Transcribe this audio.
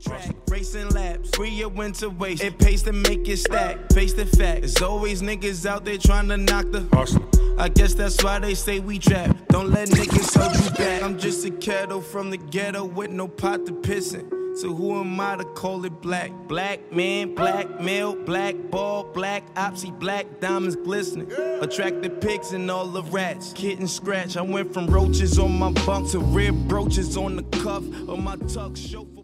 track. Racing laps, free your winter waste. It pays to make it stack. Face the fact, there's always niggas out there trying to knock the hustle. I guess that's why they say we trap. Don't let niggas hold you back. I'm just a kettle from the ghetto with no pot to piss in. So who am I to call it black? Black man, black male, black ball, black opsy, black diamonds glistening. Attract the pigs and all the rats. Kitten scratch. I went from roaches on my bunk to rib brooches on the cuff of my tuck. Chauffeur